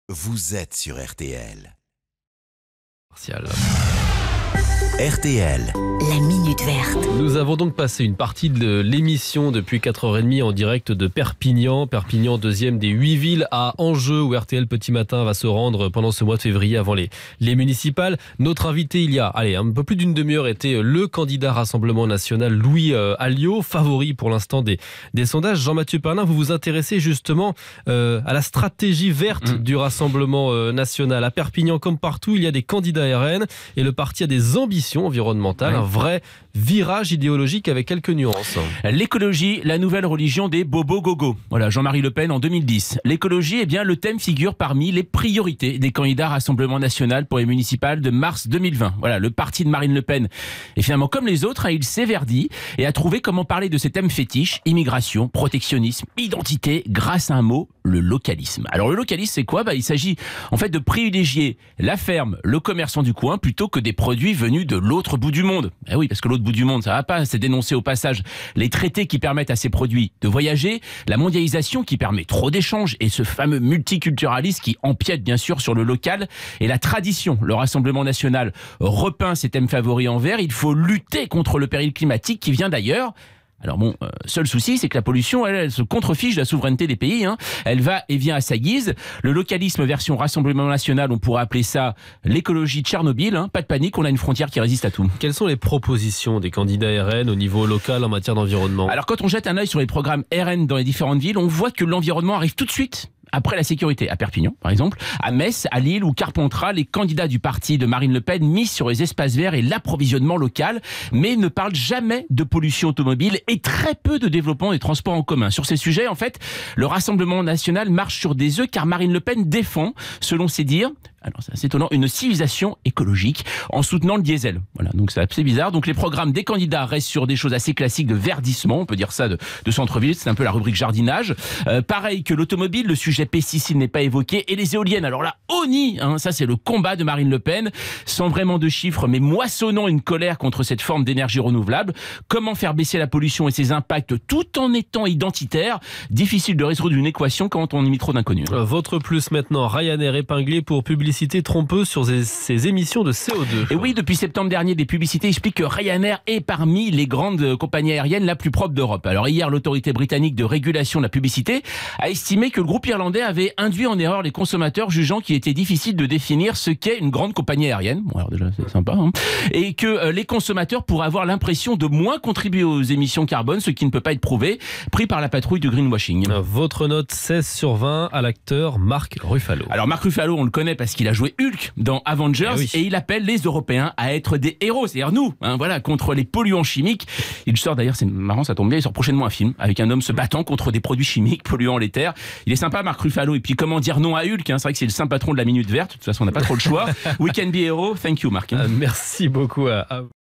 Vous êtes sur RTL. RTL. La Minute Verte. Nous avons donc passé une partie de l'émission depuis 4h30 en direct de Perpignan. Perpignan, deuxième des 8 villes à enjeu où RTL Petit Matin va se rendre pendant ce mois de février avant les municipales. Notre invité il y a un peu plus d'une demi-heure était le candidat Rassemblement National Louis Alliot, favori pour l'instant des sondages. Jean-Mathieu Pernin, vous vous intéressez justement à la stratégie verte du Rassemblement National. À Perpignan comme partout, il y a des candidats RN et le parti a des ambitions environnementales, un vrai virage idéologique avec quelques nuances. L'écologie, la nouvelle religion des bobos-gogo. Voilà, Jean-Marie Le Pen en 2010. L'écologie, le thème figure parmi les priorités des candidats Rassemblement National pour les municipales de mars 2020. Voilà, le parti de Marine Le Pen. Et finalement, comme les autres, il s'est verdi et a trouvé comment parler de ces thèmes fétiches, immigration, protectionnisme, identité, grâce à un mot, le localisme. Alors le localisme, c'est quoi ? Il s'agit en fait de privilégier la ferme, le commerçant du coin, plutôt que des produits venus de l'autre bout du monde. Eh oui, parce que l'autre bout du monde, ça va pas. C'est dénoncer au passage les traités qui permettent à ces produits de voyager, la mondialisation qui permet trop d'échanges et ce fameux multiculturalisme qui empiète bien sûr sur le local et la tradition. Le Rassemblement National repeint ses thèmes favoris en vert. Il faut lutter contre le péril climatique qui vient d'ailleurs. Alors seul souci, c'est que la pollution, elle se contrefiche de la souveraineté des pays. Elle va et vient à sa guise. Le localisme version Rassemblement National, on pourrait appeler ça l'écologie de Tchernobyl. Pas de panique, on a une frontière qui résiste à tout. Quelles sont les propositions des candidats RN au niveau local en matière d'environnement ? Alors quand on jette un œil sur les programmes RN dans les différentes villes, on voit que l'environnement arrive tout de suite après la sécurité. À Perpignan, par exemple, à Metz, à Lille ou Carpentras, les candidats du parti de Marine Le Pen misent sur les espaces verts et l'approvisionnement local, mais ne parlent jamais de pollution automobile et très peu de développement des transports en commun. Sur ces sujets, en fait, le Rassemblement National marche sur des œufs car Marine Le Pen défend, selon ses dires, alors c'est assez étonnant, une civilisation écologique en soutenant le diesel. Voilà, donc c'est assez bizarre. Donc les programmes des candidats restent sur des choses assez classiques de verdissement, on peut dire ça de centre-ville, c'est un peu la rubrique jardinage. Pareil que l'automobile, le sujet pesticides n'est pas évoqué, et les éoliennes. Alors là, ONI, ça c'est le combat de Marine Le Pen, sans vraiment de chiffres, mais moissonnant une colère contre cette forme d'énergie renouvelable. Comment faire baisser la pollution et ses impacts tout en étant identitaire ? Difficile de résoudre une équation quand on y met trop d'inconnus. Votre plus maintenant, Ryanair épinglé pour publicité trompeuse sur ses émissions de CO2. Et oui, depuis septembre dernier, des publicités expliquent que Ryanair est parmi les grandes compagnies aériennes la plus propre d'Europe. Alors hier, l'autorité britannique de régulation de la publicité a estimé que le groupe irlandais avait induit en erreur les consommateurs, jugeant qu'il était difficile de définir ce qu'est une grande compagnie aérienne. Bon, alors déjà, c'est sympa. Et que les consommateurs pourraient avoir l'impression de moins contribuer aux émissions carbone, ce qui ne peut pas être prouvé, pris par la patrouille du greenwashing. Votre note 16/20 à l'acteur Mark Ruffalo. Alors Mark Ruffalo, on le connaît parce qu'il a joué Hulk dans Avengers, et il appelle les Européens à être des héros, c'est-à-dire nous, contre les polluants chimiques. Il sort d'ailleurs, c'est marrant, ça tombe bien, il sort prochainement un film avec un homme se battant contre des produits chimiques polluants les terres. Il est sympa, Mark Ruffalo. Et puis comment dire non à Hulk, c'est vrai que c'est le saint patron de la Minute Verte. De toute façon, on n'a pas trop le choix. We can be hero. Thank you, Mark. Merci beaucoup à